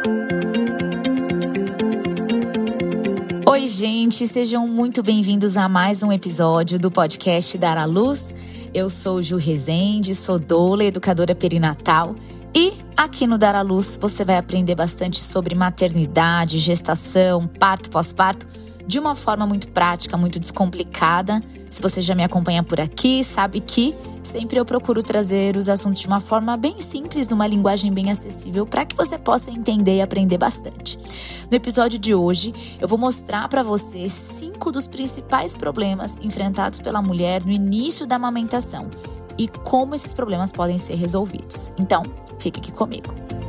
Oi, gente, sejam muito bem-vindos a mais um episódio do podcast Dar à Luz. Eu sou Ju Rezende, sou doula, educadora perinatal e aqui no Dar à Luz você vai aprender bastante sobre maternidade, gestação, parto, pós-parto, de uma forma muito prática, muito descomplicada. Se você já me acompanha por aqui, sabe que sempre eu procuro trazer os assuntos de uma forma bem simples, numa linguagem bem acessível, para que você possa entender e aprender bastante. No episódio de hoje, eu vou mostrar para você 5 dos principais problemas enfrentados pela mulher no início da amamentação e como esses problemas podem ser resolvidos. Então, fique aqui comigo.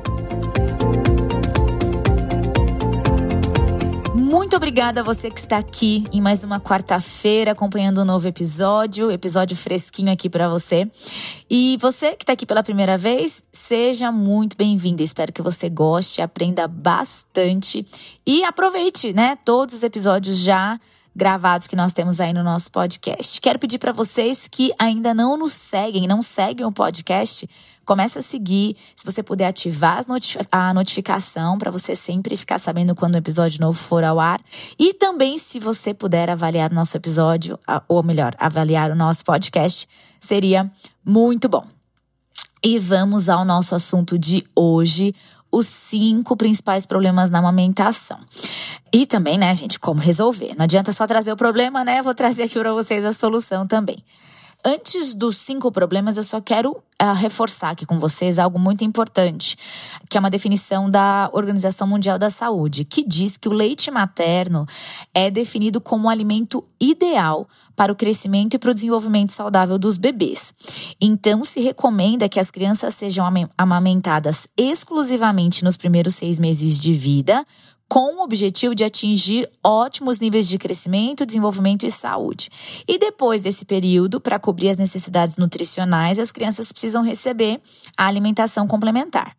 Muito obrigada a você que está aqui em mais uma quarta-feira acompanhando um novo episódio fresquinho aqui para você. E você que está aqui pela primeira vez, seja muito bem-vinda. Espero que você goste, aprenda bastante e aproveite, todos os episódios já gravados que nós temos aí no nosso podcast. Quero pedir para vocês que ainda não nos seguem, não seguem o podcast, comece a seguir. Se você puder ativar a notificação para você sempre ficar sabendo quando o episódio novo for ao ar. E também, se você puder avaliar o nosso episódio, ou melhor, avaliar o nosso podcast, seria muito bom. E vamos ao nosso assunto de hoje, os 5 principais problemas na amamentação. E também, gente, como resolver. Não adianta só trazer o problema, Eu vou trazer aqui para vocês a solução também. Antes dos 5 problemas, eu só quero reforçar aqui com vocês algo muito importante, que é uma definição da Organização Mundial da Saúde, que diz que o leite materno é definido como um alimento ideal para o crescimento e para o desenvolvimento saudável dos bebês. Então, se recomenda que as crianças sejam amamentadas exclusivamente nos primeiros 6 meses de vida, com o objetivo de atingir ótimos níveis de crescimento, desenvolvimento e saúde. E depois desse período, para cobrir as necessidades nutricionais, as crianças precisam receber a alimentação complementar.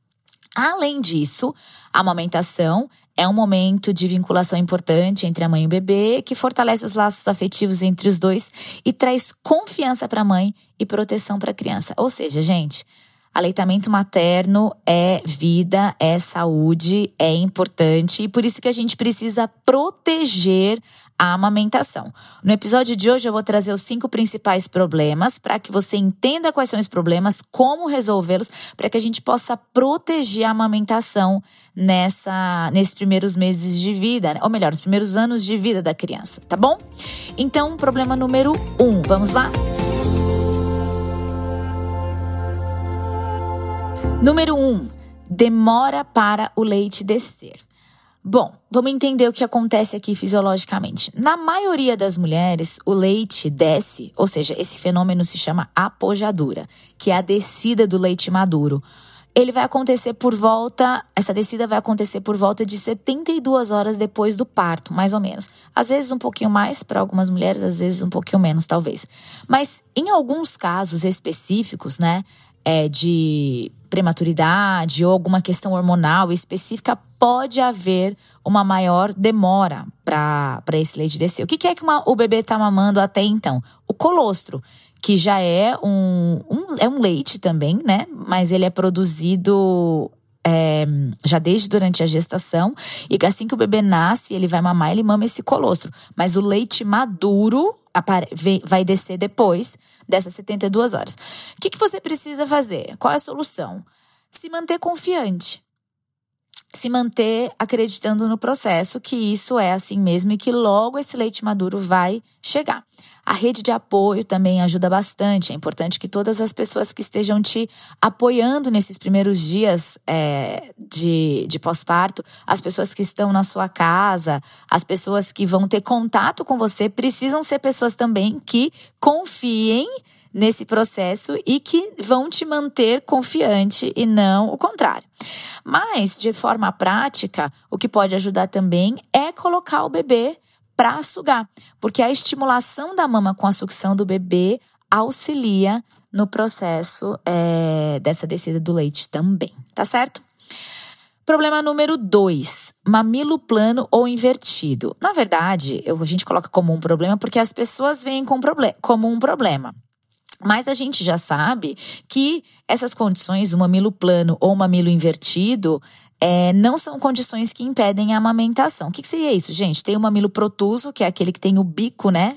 Além disso, a amamentação é um momento de vinculação importante entre a mãe e o bebê, que fortalece os laços afetivos entre os dois e traz confiança para a mãe e proteção para a criança. Ou seja, gente, aleitamento materno é vida, é saúde, é importante e por isso que a gente precisa proteger a amamentação. No episódio de hoje eu vou trazer os 5 principais problemas para que você entenda quais são os problemas, como resolvê-los, para que a gente possa proteger a amamentação nesses primeiros meses de vida, ou melhor, os primeiros anos de vida da criança, tá bom? Então, problema número 1, vamos lá? Número 1, demora para o leite descer. Bom, vamos entender o que acontece aqui fisiologicamente. Na maioria das mulheres, o leite desce, ou seja, esse fenômeno se chama apojadura, que é a descida do leite maduro. Essa descida vai acontecer por volta de 72 horas depois do parto, mais ou menos. Às vezes um pouquinho mais para algumas mulheres, às vezes um pouquinho menos, talvez. Mas em alguns casos específicos, de prematuridade ou alguma questão hormonal específica, pode haver uma maior demora para esse leite descer. O que é que o bebê está mamando até então? O colostro, que já é um leite também, Mas ele é produzido já desde durante a gestação e assim que o bebê nasce, ele vai mamar, ele mama esse colostro. Mas o leite maduro vai descer depois dessas 72 horas. O que você precisa fazer? Qual é a solução? Se manter confiante. Se manter acreditando no processo, que isso é assim mesmo e que logo esse leite maduro vai chegar. A rede de apoio também ajuda bastante. É importante que todas as pessoas que estejam te apoiando nesses primeiros dias de pós-parto, as pessoas que estão na sua casa, as pessoas que vão ter contato com você, precisam ser pessoas também que confiem nesse processo e que vão te manter confiante e não o contrário. Mas, de forma prática, o que pode ajudar também é colocar o bebê para sugar, porque a estimulação da mama com a sucção do bebê auxilia no processo dessa descida do leite também, tá certo? Problema número 2, mamilo plano ou invertido. Na verdade, a gente coloca como um problema porque as pessoas veem como um problema. Mas a gente já sabe que essas condições, o mamilo plano ou o mamilo invertido, não são condições que impedem a amamentação. O que seria isso, gente? Tem o mamilo protuso, que é aquele que tem o bico, né?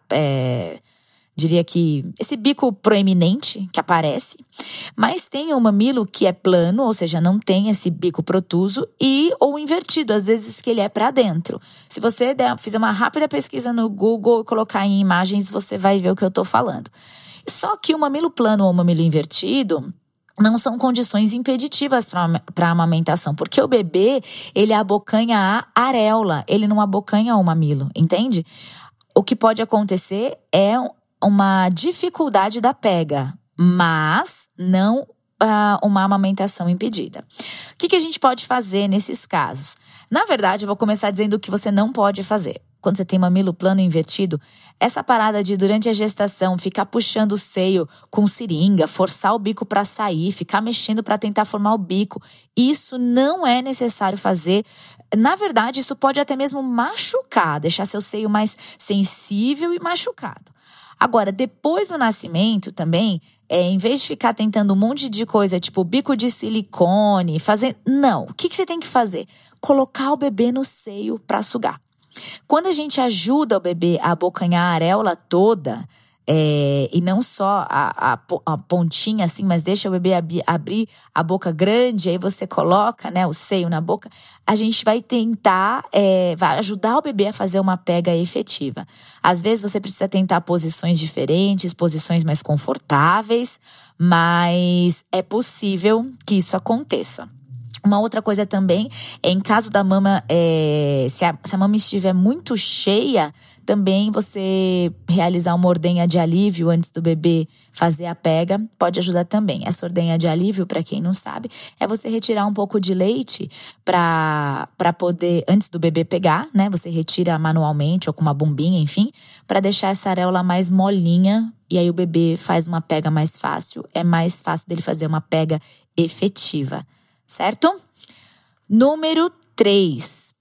Diria que esse bico proeminente que aparece. Mas tem o mamilo que é plano, ou seja, não tem esse bico protuso, ou invertido, às vezes que ele é para dentro. Se você fizer uma rápida pesquisa no Google e colocar em imagens, você vai ver o que eu tô falando. Só que o mamilo plano ou o mamilo invertido não são condições impeditivas para a amamentação, porque o bebê, ele abocanha a areola, ele não abocanha o mamilo, entende? O que pode acontecer é uma dificuldade da pega, mas não uma amamentação impedida. O que a gente pode fazer nesses casos? Na verdade, eu vou começar dizendo o que você não pode fazer. Quando você tem mamilo plano invertido, essa parada de, durante a gestação, ficar puxando o seio com seringa, forçar o bico para sair, ficar mexendo para tentar formar o bico, isso não é necessário fazer. Na verdade, isso pode até mesmo machucar, deixar seu seio mais sensível e machucado. Agora, depois do nascimento também, em vez de ficar tentando um monte de coisa, tipo bico de silicone, não. O que você tem que fazer? Colocar o bebê no seio para sugar. Quando a gente ajuda o bebê a abocanhar a areola toda, e não só a pontinha assim, mas deixa o bebê abrir a boca grande, aí você coloca, né, o seio na boca, a gente vai tentar, vai ajudar o bebê a fazer uma pega efetiva. Às vezes você precisa tentar posições diferentes, posições mais confortáveis, mas é possível que isso aconteça. Uma outra coisa também é, em caso da mama, se a mama estiver muito cheia, também você realizar uma ordenha de alívio antes do bebê fazer a pega pode ajudar também. Essa ordenha de alívio, para quem não sabe, é você retirar um pouco de leite para poder, antes do bebê pegar, né? Você retira manualmente ou com uma bombinha, enfim, para deixar essa areola mais molinha e aí o bebê faz uma pega mais fácil. É mais fácil dele fazer uma pega efetiva. Certo? Número 3.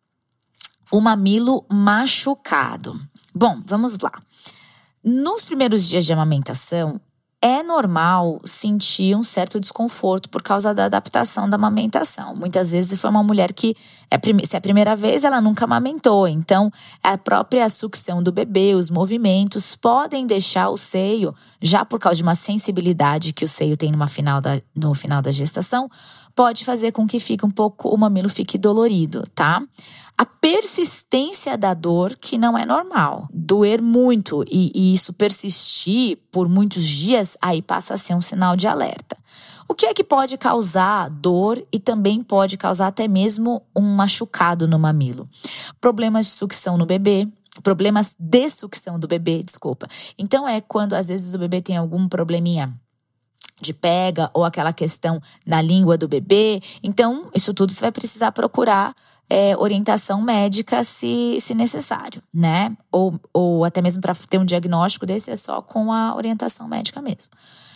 O mamilo machucado. Bom, vamos lá. Nos primeiros dias de amamentação, é normal sentir um certo desconforto por causa da adaptação da amamentação. Muitas vezes foi uma mulher que, se é a primeira vez, ela nunca amamentou. Então, a própria sucção do bebê, os movimentos, podem deixar o seio, já por causa de uma sensibilidade que o seio tem no final da gestação, pode fazer com que o mamilo fique dolorido, tá? A persistência da dor, que não é normal. Doer muito e isso persistir por muitos dias, aí passa a ser um sinal de alerta. O que é que pode causar dor e também pode causar até mesmo um machucado no mamilo? Problemas de sucção no bebê. Problemas de sucção do bebê, desculpa. Então é quando às vezes o bebê tem algum probleminha de pega ou aquela questão na língua do bebê. Então, isso tudo você vai precisar procurar orientação médica se necessário, né? Ou até mesmo para ter um diagnóstico desse é só com a orientação médica mesmo.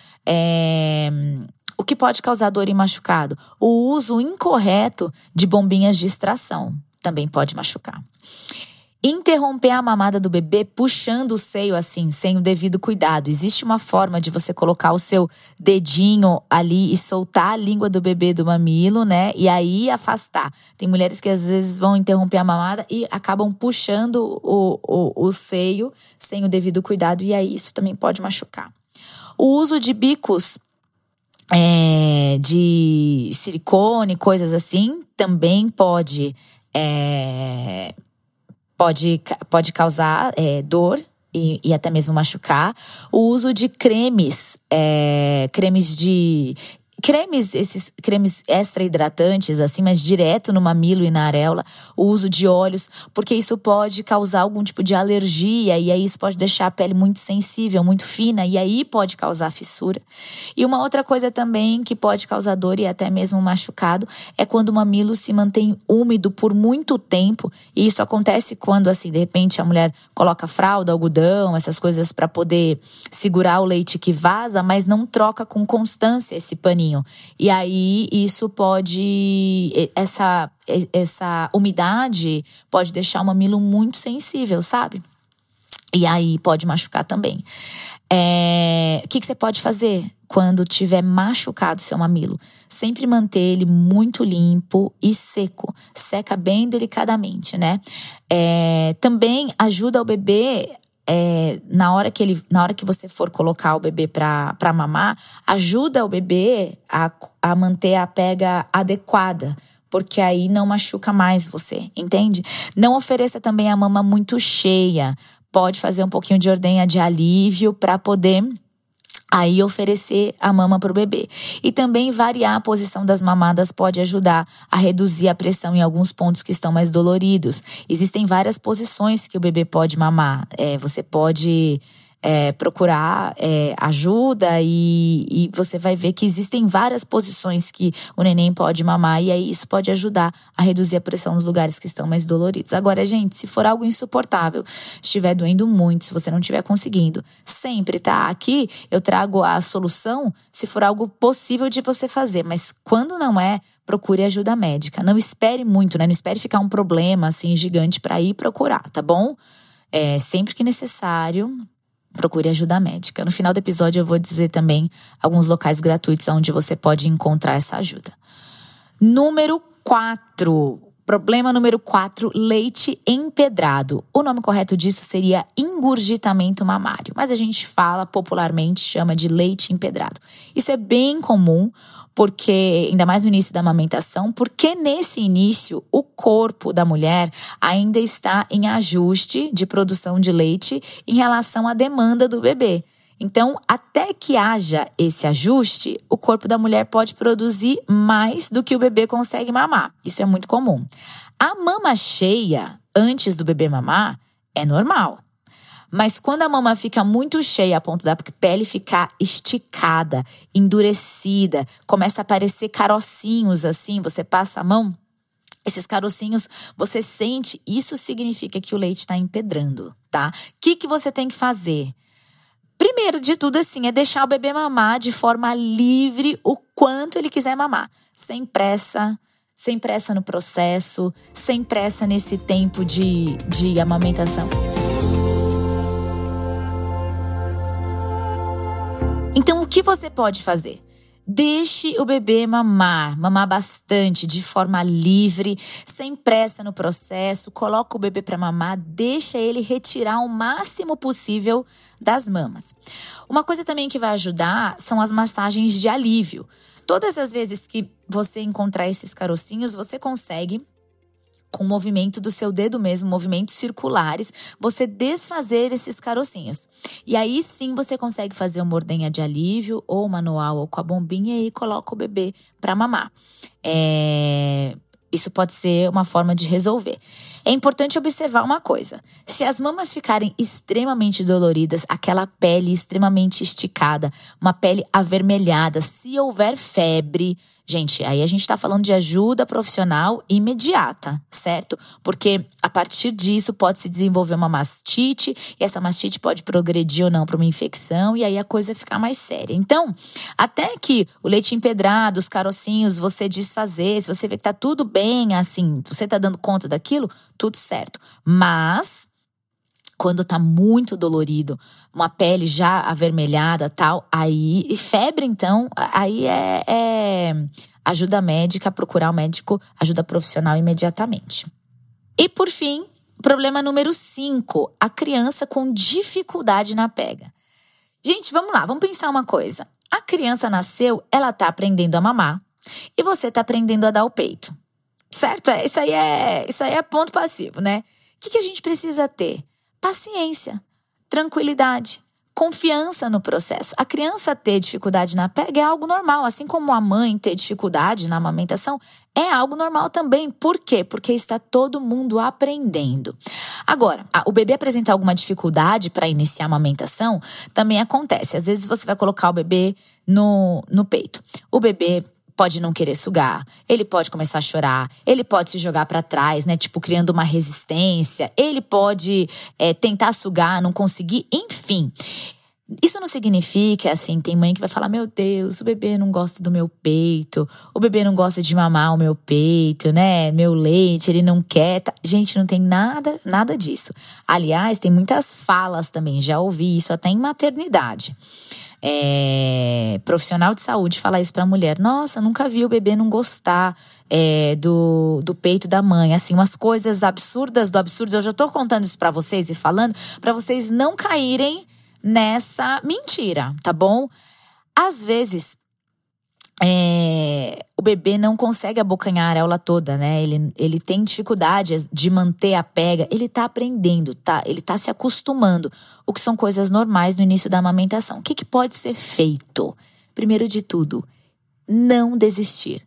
O que pode causar dor e machucado? O uso incorreto de bombinhas de extração também pode machucar. Interromper a mamada do bebê puxando o seio assim, sem o devido cuidado. Existe uma forma de você colocar o seu dedinho ali e soltar a língua do bebê do mamilo, né? E aí afastar. Tem mulheres que às vezes vão interromper a mamada e acabam puxando o seio sem o devido cuidado. E aí isso também pode machucar. O uso de bicos de silicone, coisas assim, também pode causar dor e até mesmo machucar. O uso de cremes, esses cremes extra hidratantes, assim, mas direto no mamilo e na areola. O uso de óleos, porque isso pode causar algum tipo de alergia e aí isso pode deixar a pele muito sensível, muito fina e aí pode causar fissura. E uma outra coisa também que pode causar dor e até mesmo machucado é quando o mamilo se mantém úmido por muito tempo. E isso acontece quando, assim, de repente a mulher coloca fralda, algodão, essas coisas para poder segurar o leite que vaza, mas não troca com constância esse paninho. E aí isso essa umidade pode deixar o mamilo muito sensível, sabe? E aí pode machucar também. O que você pode fazer quando tiver machucado seu mamilo? Sempre manter ele muito limpo e seco. Seca bem delicadamente, né? Também ajuda o bebê, na hora que você for colocar o bebê pra mamar, ajuda o bebê a manter a pega adequada. Porque aí não machuca mais você, entende? Não ofereça também a mama muito cheia. Pode fazer um pouquinho de ordenha de alívio para poder aí oferecer a mama para o bebê. E também variar a posição das mamadas pode ajudar a reduzir a pressão em alguns pontos que estão mais doloridos. Existem várias posições que o bebê pode mamar. Você pode procurar ajuda e você vai ver que existem várias posições que o neném pode mamar, e aí isso pode ajudar a reduzir a pressão nos lugares que estão mais doloridos. Agora, gente, se for algo insuportável, estiver doendo muito, se você não estiver conseguindo, sempre, tá? Aqui eu trago a solução se for algo possível de você fazer, mas quando não procure ajuda médica. Não espere muito, né? Não espere ficar um problema assim gigante para ir procurar, tá bom? Sempre que necessário, procure ajuda médica. No final do episódio eu vou dizer também alguns locais gratuitos onde você pode encontrar essa ajuda. Número 4. Problema número 4, leite empedrado. O nome correto disso seria engurgitamento mamário, mas a gente popularmente chama de leite empedrado. Isso é bem comum, porque ainda mais no início da amamentação, porque nesse início o corpo da mulher ainda está em ajuste de produção de leite em relação à demanda do bebê. Então, até que haja esse ajuste, o corpo da mulher pode produzir mais do que o bebê consegue mamar. Isso é muito comum. A mama cheia, antes do bebê mamar, é normal. Mas quando a mama fica muito cheia a ponto da pele ficar esticada, endurecida, começa a aparecer carocinhos assim, você passa a mão, esses carocinhos, você sente, isso significa que o leite está empedrando, tá? O que você tem que fazer? Primeiro de tudo, assim, é deixar o bebê mamar de forma livre o quanto ele quiser mamar. Sem pressa no processo, sem pressa nesse tempo de amamentação. Então, o que você pode fazer? Deixe o bebê mamar bastante, de forma livre, sem pressa no processo. Coloca o bebê para mamar, deixa ele retirar o máximo possível das mamas. Uma coisa também que vai ajudar são as massagens de alívio. Todas as vezes que você encontrar esses carocinhos, você consegue, com o movimento do seu dedo mesmo, movimentos circulares, você desfazer esses carocinhos. E aí sim você consegue fazer uma ordenha de alívio, ou manual, ou com a bombinha, e coloca o bebê para mamar. Isso pode ser uma forma de resolver. É importante observar uma coisa. Se as mamas ficarem extremamente doloridas, aquela pele extremamente esticada, uma pele avermelhada, se houver febre, gente, aí a gente tá falando de ajuda profissional imediata, certo? Porque a partir disso pode se desenvolver uma mastite, e essa mastite pode progredir ou não para uma infecção, e aí a coisa fica mais séria. Então, até que o leite empedrado, os carocinhos, você desfazer, se você vê que tá tudo bem, assim, você tá dando conta daquilo, tudo certo. Mas quando tá muito dolorido, uma pele já avermelhada, tal, aí, e febre, então, aí é ajuda médica, procurar o médico, ajuda profissional imediatamente. E por fim, problema número 5, a criança com dificuldade na pega. Gente, vamos lá, vamos pensar uma coisa. A criança nasceu, ela tá aprendendo a mamar, e você tá aprendendo a dar o peito. Certo? Isso aí é ponto passivo, né? O que a gente precisa ter? Paciência, tranquilidade, confiança no processo. A criança ter dificuldade na pega é algo normal, assim como a mãe ter dificuldade na amamentação é algo normal também. Por quê? Porque está todo mundo aprendendo. Agora, o bebê apresentar alguma dificuldade para iniciar a amamentação também acontece. Às vezes você vai colocar o bebê no peito. O bebê pode não querer sugar, ele pode começar a chorar, ele pode se jogar para trás, né? Tipo, criando uma resistência. Ele pode tentar sugar, não conseguir, enfim. Isso não significa, assim, tem mãe que vai falar: meu Deus, o bebê não gosta do meu peito, o bebê não gosta de mamar o meu peito, né? Meu leite, ele não quer. Gente, não tem nada disso. Aliás, tem muitas falas também, já ouvi isso até em maternidade. Profissional de saúde falar isso pra mulher: nossa, nunca vi o bebê não gostar do peito da mãe. Assim, umas coisas absurdas do absurdo. Eu já tô contando isso pra vocês e falando pra vocês não caírem nessa mentira, tá bom? Às vezes, o bebê não consegue abocanhar a areola toda, né? Ele tem dificuldade de manter a pega. Ele tá aprendendo, tá? Ele tá se acostumando. O que são coisas normais no início da amamentação. O que pode ser feito? Primeiro de tudo, não desistir.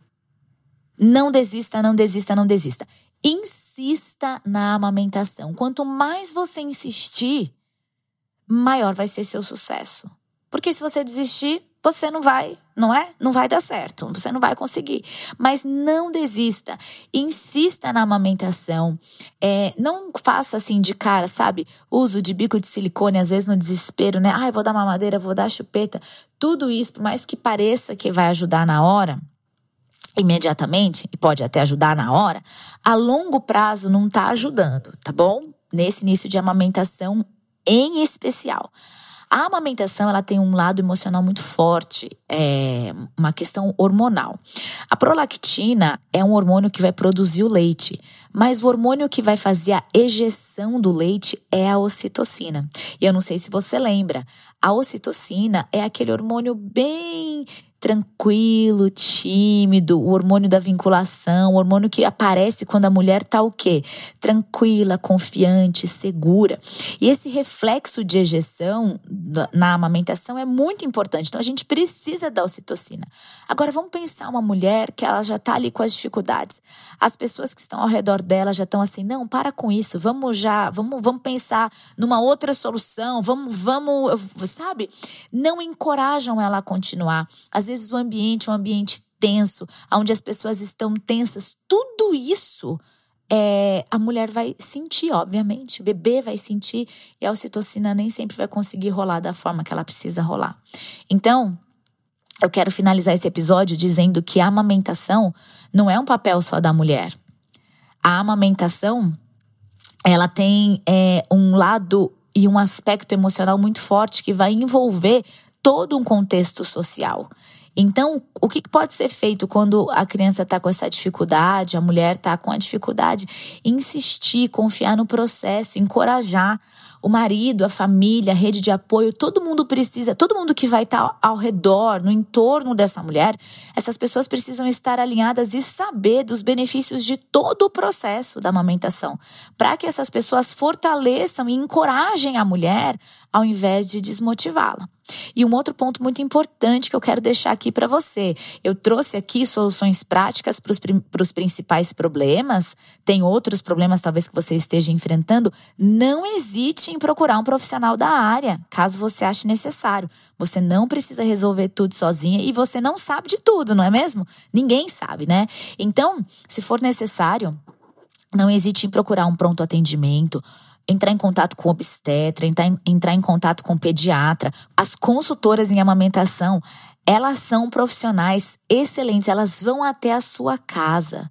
Não desista, não desista, não desista. Insista na amamentação. Quanto mais você insistir, maior vai ser seu sucesso. Porque se você desistir, você não vai, não vai dar certo. Você não vai conseguir. Mas não desista. Insista na amamentação. Não faça assim de cara, sabe? Uso de bico de silicone, às vezes no desespero, né? Vou dar mamadeira, vou dar chupeta. Tudo isso, por mais que pareça que vai ajudar na hora, imediatamente, e pode até ajudar na hora, a longo prazo não tá ajudando, tá bom? Nesse início de amamentação, em especial. A amamentação, ela tem um lado emocional muito forte, uma questão hormonal. A prolactina é um hormônio que vai produzir o leite, mas o hormônio que vai fazer a ejeção do leite é a ocitocina. E eu não sei se você lembra, a ocitocina é aquele hormônio bem tranquilo, tímido, o hormônio da vinculação, o hormônio que aparece quando a mulher tá o quê? Tranquila, confiante, segura. E esse reflexo de ejeção na amamentação é muito importante. Então a gente precisa da ocitocina. Agora vamos pensar uma mulher que ela já tá ali com as dificuldades. As pessoas que estão ao redor dela já estão assim: não, para com isso, vamos pensar numa outra solução, vamos, sabe? Não encorajam ela a continuar. Às vezes o ambiente é um ambiente tenso, onde as pessoas estão tensas. Tudo isso a mulher vai sentir, obviamente. O bebê vai sentir e a ocitocina nem sempre vai conseguir rolar da forma que ela precisa rolar. Então, eu quero finalizar esse episódio dizendo que a amamentação não é um papel só da mulher. A amamentação, ela tem um lado e um aspecto emocional muito forte que vai envolver todo um contexto social. Então, o que pode ser feito quando a criança está com essa dificuldade, a mulher está com a dificuldade? Insistir, confiar no processo, encorajar o marido, a família, a rede de apoio. Todo mundo precisa, todo mundo que vai estar ao redor, no entorno dessa mulher, essas pessoas precisam estar alinhadas e saber dos benefícios de todo o processo da amamentação, para que essas pessoas fortaleçam e encorajem a mulher ao invés de desmotivá-la. E um outro ponto muito importante que eu quero deixar aqui para você. Eu trouxe aqui soluções práticas para os principais problemas. Tem outros problemas talvez que você esteja enfrentando. Não hesite em procurar um profissional da área, caso você ache necessário. Você não precisa resolver tudo sozinha e você não sabe de tudo, não é mesmo? Ninguém sabe, né? Então, se for necessário, não hesite em procurar um pronto atendimento, entrar em contato com o obstetra, entrar em contato com o pediatra. As consultoras em amamentação, elas são profissionais excelentes, elas vão até a sua casa.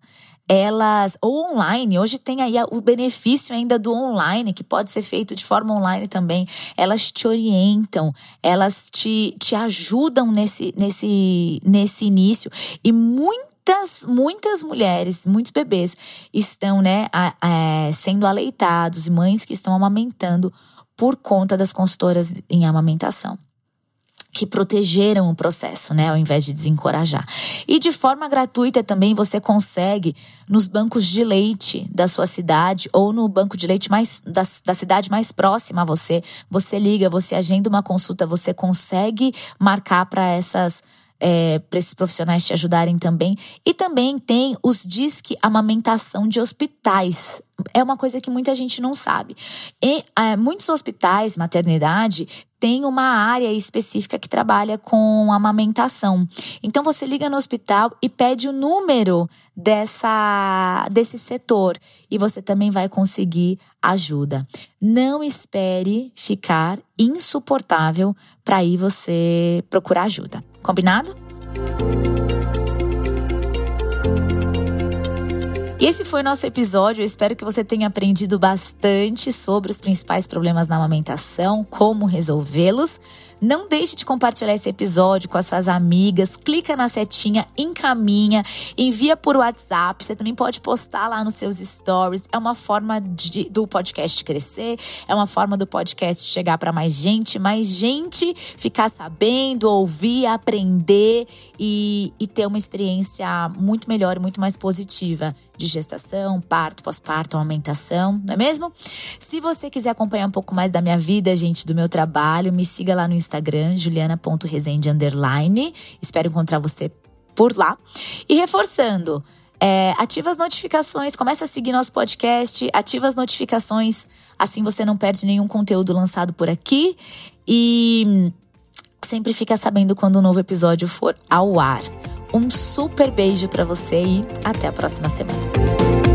Ou online, hoje tem aí o benefício ainda do online, que pode ser feito de forma online também. Elas te orientam, elas te ajudam nesse início. E muitas mulheres, muitos bebês estão, sendo aleitados, mães que estão amamentando por conta das consultoras em amamentação, que protegeram o processo, ao invés de desencorajar. E de forma gratuita também você consegue nos bancos de leite da sua cidade ou no banco de leite da cidade mais próxima a você. Você liga, você agenda uma consulta, você consegue marcar para esses profissionais te ajudarem também. E também tem os Disque Amamentação de hospitais. é uma coisa que muita gente não sabe. Muitos hospitais, maternidade, tem uma área específica que trabalha com amamentação. Então você liga no hospital e pede o número desse setor e você também vai conseguir ajuda. Não espere ficar insuportável para ir você procurar ajuda. Combinado? E esse foi o nosso episódio. Eu espero que você tenha aprendido bastante sobre os principais problemas na amamentação, como resolvê-los. Não deixe de compartilhar esse episódio com as suas amigas. Clica na setinha, encaminha, envia por WhatsApp. Você também pode postar lá nos seus stories. É uma forma do podcast crescer. É uma forma do podcast chegar para mais gente ficar sabendo, ouvir, aprender e ter uma experiência muito melhor e muito mais positiva de gestação, parto, pós-parto, amamentação, não é mesmo? Se você quiser acompanhar um pouco mais da minha vida, gente, do meu trabalho, me siga lá no Instagram, juliana.rezende_. Espero encontrar você por lá. E reforçando, ativa as notificações, começa a seguir nosso podcast, ativa as notificações, assim você não perde nenhum conteúdo lançado por aqui e sempre fica sabendo quando um novo episódio for ao ar. Um super beijo pra você e até a próxima semana.